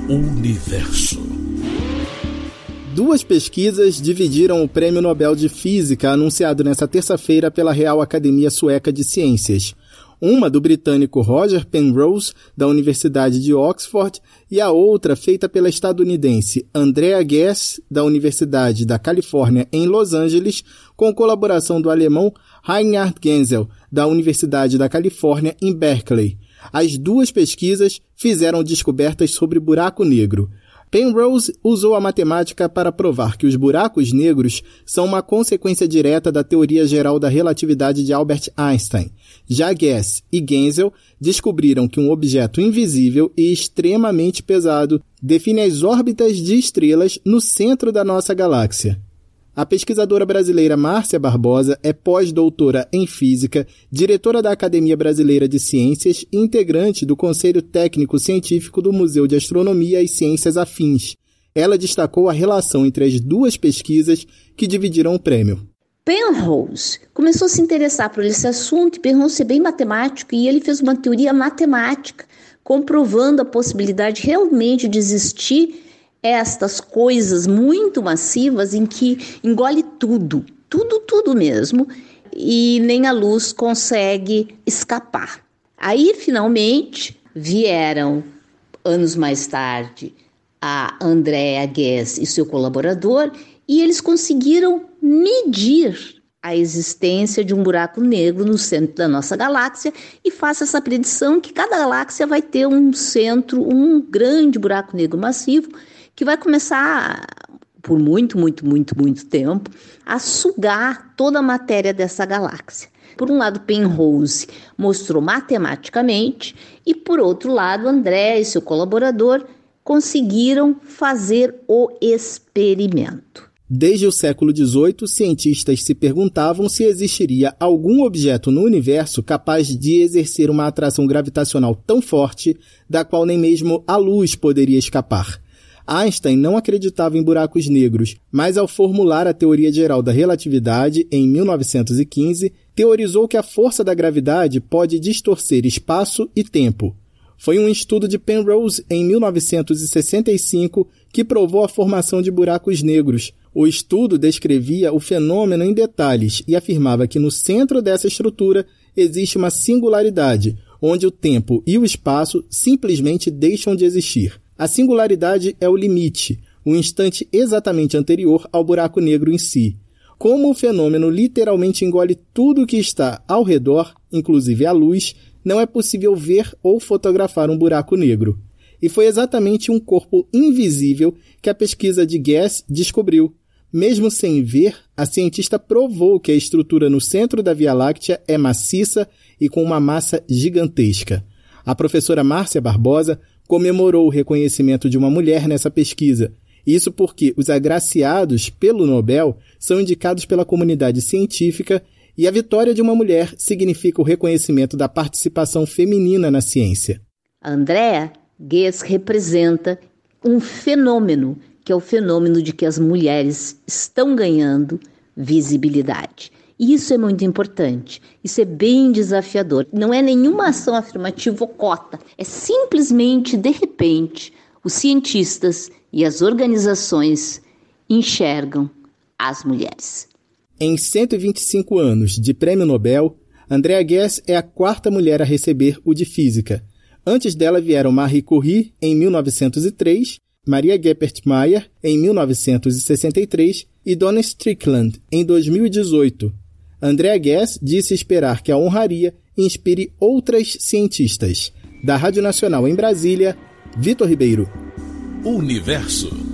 Universo. Duas pesquisas dividiram o Prêmio Nobel de Física anunciado nesta terça-feira pela Real Academia Sueca de Ciências. Uma do britânico Roger Penrose, da Universidade de Oxford, e a outra feita pela estadunidense Andrea Ghez, da Universidade da Califórnia em Los Angeles, com colaboração do alemão Reinhard Genzel, da Universidade da Califórnia em Berkeley. As duas pesquisas fizeram descobertas sobre buraco negro. Penrose usou a matemática para provar que os buracos negros são uma consequência direta da teoria geral da relatividade de Albert Einstein. Já Ghez e Genzel descobriram que um objeto invisível e extremamente pesado define as órbitas de estrelas no centro da nossa galáxia. A pesquisadora brasileira Márcia Barbosa é pós-doutora em Física, diretora da Academia Brasileira de Ciências e integrante do Conselho Técnico Científico do Museu de Astronomia e Ciências Afins. Ela destacou a relação entre as duas pesquisas que dividiram o prêmio. Penrose começou a se interessar por esse assunto e Penrose é bem matemático e ele fez uma teoria matemática, comprovando a possibilidade realmente de existir estas coisas muito massivas em que engole tudo mesmo, e nem a luz consegue escapar. Aí, finalmente, vieram, anos mais tarde, a Andrea Ghez e seu colaborador, e eles conseguiram medir a existência de um buraco negro no centro da nossa galáxia e faça essa predição que cada galáxia vai ter um centro, um grande buraco negro massivo, que vai começar, por muito tempo, a sugar toda a matéria dessa galáxia. Por um lado, Penrose mostrou matematicamente e, por outro lado, André e seu colaborador conseguiram fazer o experimento. Desde o século XVIII, cientistas se perguntavam se existiria algum objeto no universo capaz de exercer uma atração gravitacional tão forte, da qual nem mesmo a luz poderia escapar. Einstein não acreditava em buracos negros, mas ao formular a teoria geral da relatividade, em 1915, teorizou que a força da gravidade pode distorcer espaço e tempo. Foi um estudo de Penrose, em 1965, que provou a formação de buracos negros. O estudo descrevia o fenômeno em detalhes e afirmava que no centro dessa estrutura existe uma singularidade, onde o tempo e o espaço simplesmente deixam de existir. A singularidade é o limite, o instante exatamente anterior ao buraco negro em si. Como o fenômeno literalmente engole tudo o que está ao redor, inclusive a luz, não é possível ver ou fotografar um buraco negro. E foi exatamente um corpo invisível que a pesquisa de Ghez descobriu. Mesmo sem ver, a cientista provou que a estrutura no centro da Via Láctea é maciça e com uma massa gigantesca. A professora Márcia Barbosa comemorou o reconhecimento de uma mulher nessa pesquisa. Isso porque os agraciados pelo Nobel são indicados pela comunidade científica e a vitória de uma mulher significa o reconhecimento da participação feminina na ciência. Andrea Ghez representa um fenômeno, que é o fenômeno de que as mulheres estão ganhando visibilidade. E isso é muito importante, isso é bem desafiador. Não é nenhuma ação afirmativa ou cota, é simplesmente, de repente, os cientistas e as organizações enxergam as mulheres. Em 125 anos de Prêmio Nobel, Andrea Ghez é a quarta mulher a receber o de Física. Antes dela vieram Marie Curie, em 1903, Maria Geppert-Mayer, em 1963, e Donna Strickland, em 2018. Andrea Ghez disse esperar que a honraria inspire outras cientistas. Da Rádio Nacional em Brasília, Vitor Ribeiro. Universo.